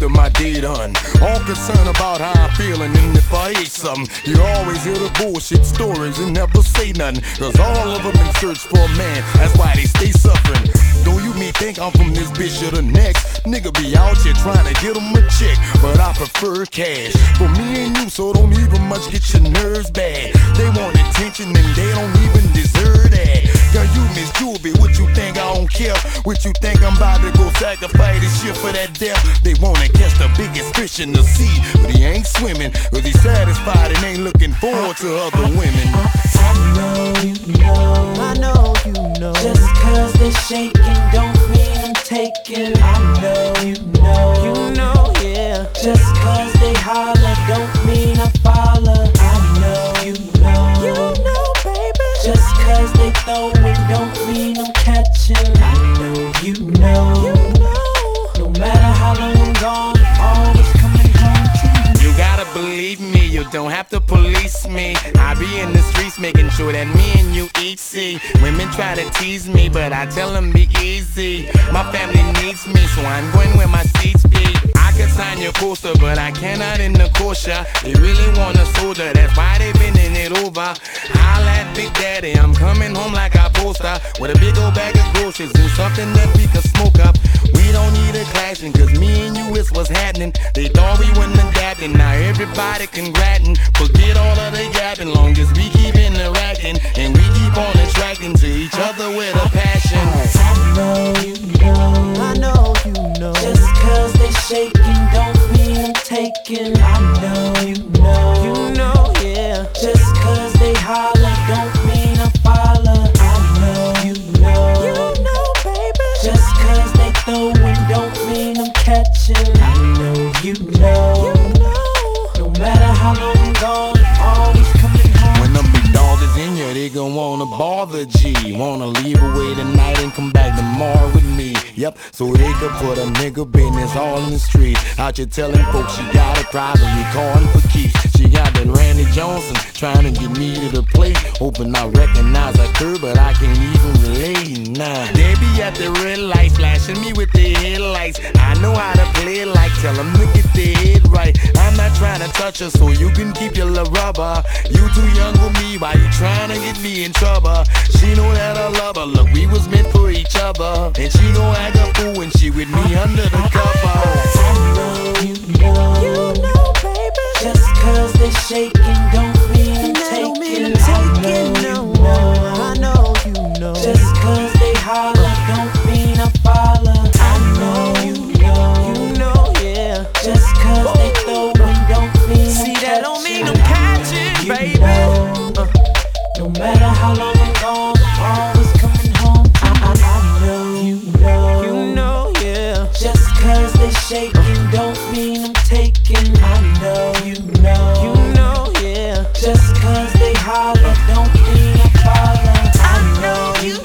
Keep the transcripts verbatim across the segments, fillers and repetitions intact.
after my day done. All concerned about how I'm feeling and if I ate something. You always hear the bullshit stories and never say nothing. Cause all of them in search for a man, that's why they stay suffering. Don't you me think I'm from this bitch or the next? Nigga be out here trying to get them a check, but I prefer cash. For me and you, so don't even much get your nerves bad. They want attention and they don't even deserve that. Girl, you Miss Juby, what you think I don't care? What you think I'm about to go sacrifice this shit for that death? They wanna catch the biggest fish in the sea, but he ain't swimming, cause he's satisfied and ain't looking forward to other women. I know you know, I know you know. Just cause they're shaking don't mean I'm taking. I know you know, You know, yeah. just cause they holler don't mean I follow. I know you know, You know, baby. just cause they throwing don't mean I'm catching. I know you know, You know. no matter how long I'm gone, I'm always coming home to you. You gotta believe me, you don't have to police me. I be in the streets making sure that me and you eat. See, women try to tease me, but I tell them be easy. My family needs me, so I'm going where my seats be. I could sign your poster, but I cannot in the kosher. They really want a soldier, that's why they bending it over. Holla at Big Daddy, I'm coming home like a poster, with a big old bag of groceries and something that we can smoke up. We don't need a clashing, cause me and you is what's happening. They thought we wouldn't adapt, and now everybody congratin'. Forget all of the yapping, long as we keep interacting, and we keep on attracting to each other with a passion. I know you know, I know you know. just cause they shaking don't mean I'm taking. I know you know, You know, yeah. just cause they holler don't mean I follow. I know you know, You know, baby. just cause they throwing don't mean I'm catching. I know you know, You know. no matter how long I'm gone, I'm always coming home. When them big dog is in here, they gon' wanna bother G. Wanna leave away tonight and come back tomorrow with me. Yep, so they could put a nigga business all in the street. Out here telling folks she got a privately calling for keeps. She got that Randy Johnson trying to get me to the plate. Hoping I recognize her curve, but I can't even relate. Nah, they be at the red light, flashing me with their headlights. I know how to play it like, tell them to get their head right. I'm not trying to touch her, so you can keep your love rubber. You too young for me, why you trying to get me in trouble? She know that I love her, look, we was meant for each other. And she gon' act a fool when she with me under the cover. I know you know, You know, baby. just cause they shaking don't mean I'm That don't mean taking. I'm I taking, know no. you know, I know you know. just cause they holler don't mean I follow. I know you know, You know, yeah. just cause they throwing don't mean I'm See, that don't mean I'm catching. catching, You baby. know, Uh. no matter how long I'm gone, I'm always coming home. I, I, I know you know, You know, yeah. just cause they shaking don't mean I'm taking. I know you know, You know, yeah. just cause they holler don't mean I follow. I know you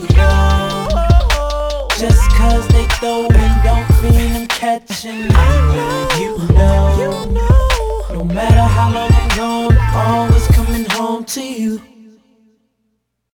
know, just cause they throwing don't mean I'm catching. I know you know, You know. no matter how long I'm gone, I'm always coming home to you.